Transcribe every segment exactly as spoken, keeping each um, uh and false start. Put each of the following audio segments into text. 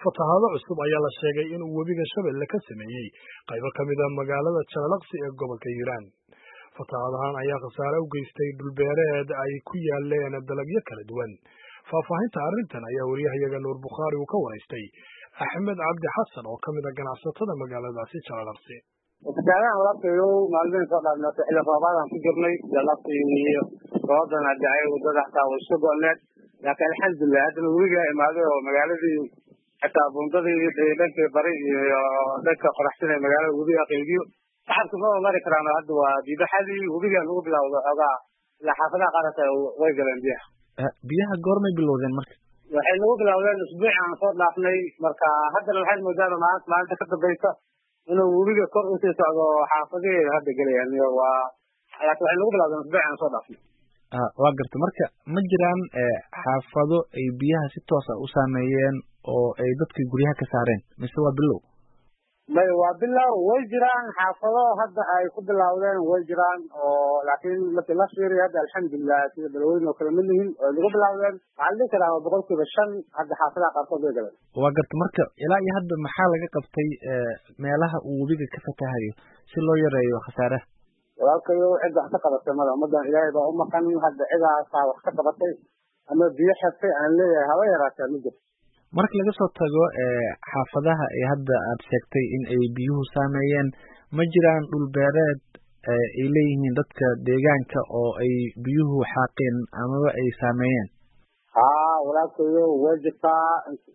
fatahaado cusub ayaa la sheegay in uu webiga Shabeelle ka sameeyey qaybo ka mid ah magaalada Jalalaqsi ee gobolka Hiiraan. Fatahaadahan ayaa khasaare u geystay dhulbeereed ay ku yaaleen dalagyo kala duwan. Faahfaahinta arrintan ayaa wariyahayaga Nuur Bukhaari uu ka waraystay Axmed Cabdi Xasan oo ka mid ah ganacsatada magaaladaasi Jalalaqsi. Fatahaadahan walaalkayow maalmihin soo dhaafnay xilli roobaadaan ku jirnay Jalalaqsi iyo roobadana dhacay wadada xataa way soo go'need. laakiin alxamdulillah hadda webiga imaaday oo magaaladii xataa buundadii dhanka bari iyo dhanka qoraxsan ee magaalada webiga qaybiyo shacabka ma mari karaan hadda waa diibaxadii webiga lagu bilowdo ogaa ilaa xaafadaha qaarka way galeen biyaha biyaha goormay bilowdeen marka waxay nagu bilowdeen usbuuc aan soo dhaafnay marka haddana waxay moodaan maanta maalinta ka dambaysa inuu webiga kor u sii socdo xaafadii hadda galayaan waa laakiin waxay nagu bilowdeen usbuuc aan soo dhaafnay waa garta marka ma jiraan xaafado ay biyaha si toos ah u saameeyeen oo ay dadkii guryaha ka saareen mise waa bilow may waa bilow way jiraan xaafado hadda ay ku bilowdeen way jiraan oo laakiin markii la fiiriyo hadda alxamdulillah sida balweyne oo kale ma lihin oo lagu bilowdeen waxaa la dhihi karaa waa boqolkiiba shan hadda xaafadaha qaarkood way galeen waa garta marka ilaa iyo hadda maxaa laga qabtay meelaha uu webiga ka fatahayo si loo yareeyo khasaaraha walaalkayo cid wax ka qabatay mada ummadan ilaahay baa u maqan hadda cidaasaa wax ka qabatay ama biyo xirtay aan leeyahay haba yaraataa ma jirto marka laga soo tago xaafadaha ee hadda aad sheegtay in ay biyuhu saameeyeen ma jiraan dhul beereed ay leeyihiin dadka deegaanka oo ay biyuhu xaaqeen amaba ay saameeyeen haa walaalkayo way jirtaa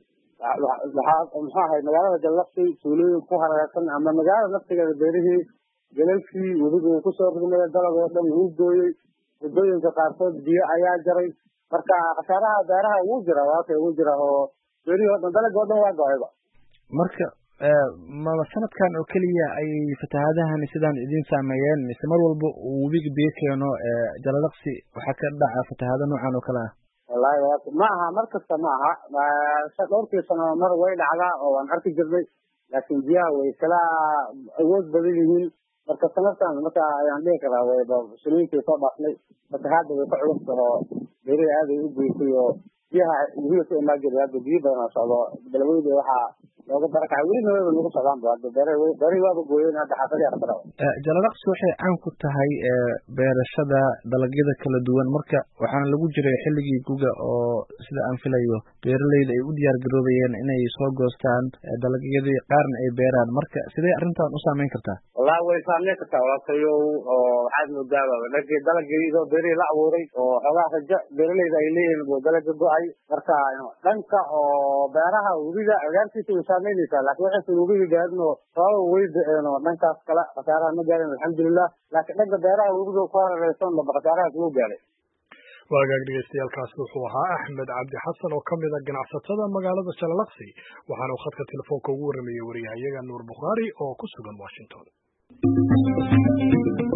muxuu ahay magaalada Jalalaqsi tuulooyin ku hareersan ama magaalada naftigeeda beerihii galalkii webiga uu kusoo ridmay dalag oo dhan uu gooyey wadooyinka qaarkood biyo ayaa jaray marka khasaaraha beeraha wuu jira waakay wuu jira oo beerihii oo dhan dalag oo dhan waa go-ayba marka ma sanadkan oo keliya ay fatahaadahan sidaan idin saameeyeen mise mar walba uu webiga biyo keeno Jalalaqsi waxaa ka dhaca fatahaado noocan oo kale ah wallahi waa ma aha mar kasta ma aha dhowrkii sano mar way dhacdaa oo waan arki jirnay laakiin biyaha way kala awood badan yihiin marka sanadkan marka ayaan dhihi karaa wayba suniintii soo dhaafnay fatahaada way ka culus oo beerihi aad ay u geysay oo biyaha webiga ka imaan jiray hadda biyo badan oo socdo balweyne waxaa looga barakacay welina wayba nagu socdaan ba hadda beerihi waaba gooyeen hadda xaafadihi arkada Jalalaqsi waxay caan ku tahay beerashada dalagyada kala duwan marka waxaana lagu jiray xilligii guga oo sida aan filayo beeraleyda ay u diyaar garoobayeen inay soo goostaan dalagyadii qaarna ay beeraan marka sidee arrintan u saameyn kartaa wallahi way saameyn kartaa walaalkayo oo waxaad moodaaba dhanka dalaggeeda beerihii la abuuray oo xogaa raja beeraleyda ay leeyihiin buu dalaga go-ay marka dhanka oo beeraha webiga agaarkiisa way saameynaysaa laakiin waxaysan webiga gaarin oo sababa way da-een oo dhankaas kale khasaaraha ma gaarin alxamdulillah laakiin dhanka beeraha webiga ku hareereysan ba khasaarahaas wuu gaaray waagaag dhegeystayaaalkaasi wuxuu ahaa Axmed Cabdi Xasan oo ka mid ah ganacsatada magaalada Jalalaqsi waxaana uu khadka telefoonka ugu waramayay wariyahayaga Nuur Bukhaari oo ku sugan Washington.